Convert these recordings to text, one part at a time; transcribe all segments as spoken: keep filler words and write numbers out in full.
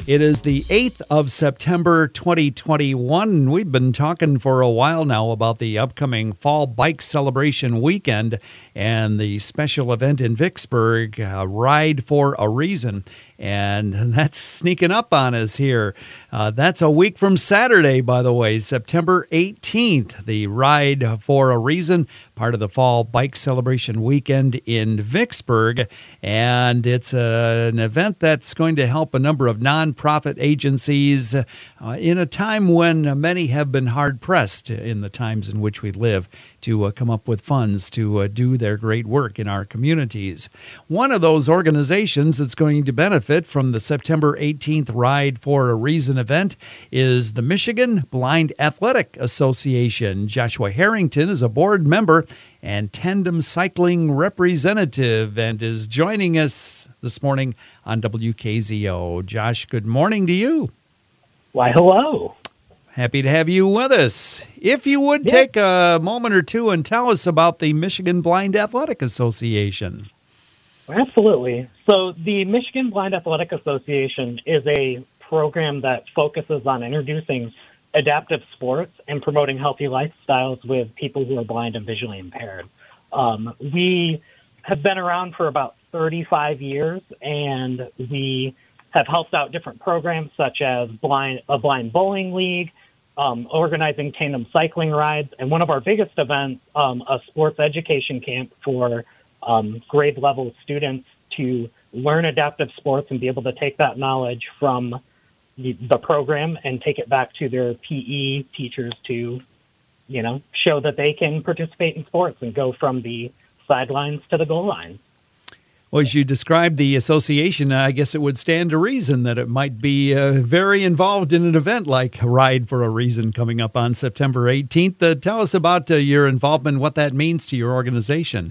It is the eighth of September, twenty twenty-one. We've been talking for a while now about the upcoming Fall Bike Celebration weekend and the special event in Vicksburg, uh, Ride for a Reason. And that's sneaking up on us here. Uh, that's a week from Saturday, by the way, September eighteenth, the Ride for a Reason, part of the Fall Bike Celebration weekend in Vicksburg. And it's uh, an event that's going to help a number of nonprofit agencies uh, in a time when many have been hard-pressed in the times in which we live to uh, come up with funds to uh, do their great work in our communities. One of those organizations that's going to benefit from the September eighteenth Ride for a Reason event is the Michigan Blind Athletic Association. Joshua Harrington is a board member and tandem cycling representative and is joining us this morning on W K Z O. Josh, good morning to you. Why, hello. Happy to have you with us. If you would Yeah. take a moment or two and tell us about the Michigan Blind Athletic Association. Absolutely. So the Michigan Blind Athletic Association is a program that focuses on introducing adaptive sports and promoting healthy lifestyles with people who are blind and visually impaired. Um, we have been around for about thirty-five years, and we have helped out different programs such as blind a blind bowling league, um, organizing tandem cycling rides, and one of our biggest events, um, a sports education camp for um, grade level students to learn adaptive sports and be able to take that knowledge from the, the program and take it back to their P E teachers to, you know, show that they can participate in sports and go from the sidelines to the goal line. Well, as you described the association, I guess it would stand to reason that it might be uh, very involved in an event like Ride for a Reason coming up on September eighteenth. Uh, tell us about uh, your involvement, what that means to your organization.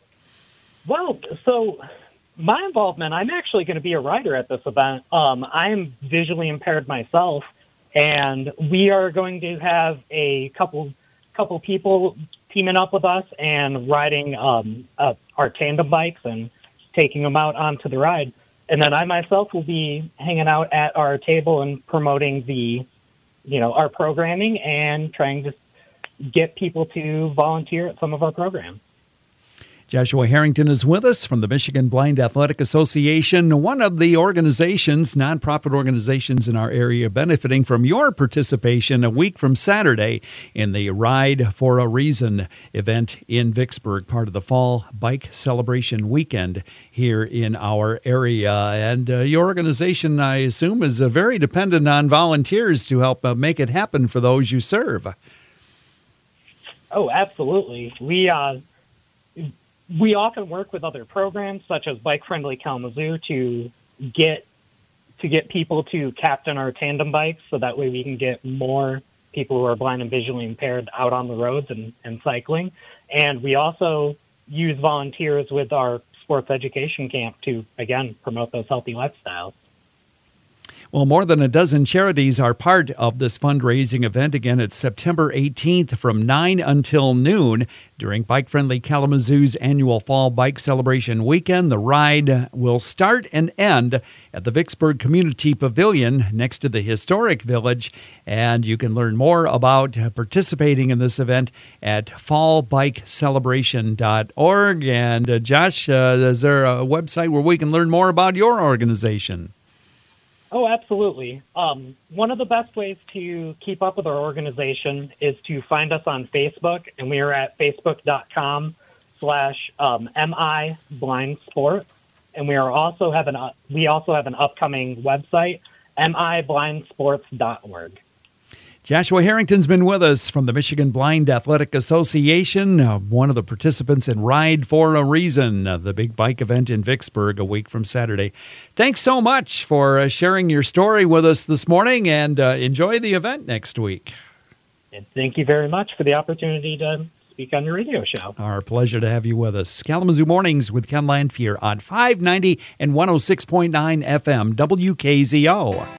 Well, so my involvement, I'm actually going to be a rider at this event. Um, I'm visually impaired myself, and we are going to have a couple couple people teaming up with us and riding um, uh, our tandem bikes and taking them out onto the ride. And then I myself will be hanging out at our table and promoting the, you know, our programming and trying to get people to volunteer at some of our programs. Joshua Harrington is with us from the Michigan Blind Athletic Association, one of the organizations, nonprofit organizations in our area benefiting from your participation a week from Saturday in the Ride for a Reason event in Vicksburg, part of the Fall Bike Celebration weekend here in our area. And uh, your organization, I assume, is uh, very dependent on volunteers to help uh, make it happen for those you serve. Oh, absolutely. We, uh, We often work with other programs such as Bike Friendly Kalamazoo to get to get people to captain our tandem bikes so that way we can get more people who are blind and visually impaired out on the roads and, and cycling. And we also use volunteers with our sports education camp to, again, promote those healthy lifestyles. Well, more than a dozen charities are part of this fundraising event. Again, it's September eighteenth from nine until noon during Bike Friendly Kalamazoo's annual Fall Bike Celebration weekend. The ride will start and end at the Vicksburg Community Pavilion next to the historic village. And you can learn more about participating in this event at fall bike celebration dot org. And uh, Josh, uh, is there a website where we can learn more about your organization? Oh, absolutely. Um, one of the best ways to keep up with our organization is to find us on Facebook, and we are at facebook.com slash um, MI Blind Sports. And we are also have an uh, we also have an upcoming website, mi blind sports dot org. Joshua Harrington's been with us from the Michigan Blind Athletic Association, uh, one of the participants in Ride for a Reason, uh, the big bike event in Vicksburg a week from Saturday. Thanks so much for uh, sharing your story with us this morning, and uh, enjoy the event next week. And thank you very much for the opportunity to speak on your radio show. Our pleasure to have you with us. Kalamazoo Mornings with Ken Lanphier on five ninety and one oh six point nine F M W K Z O.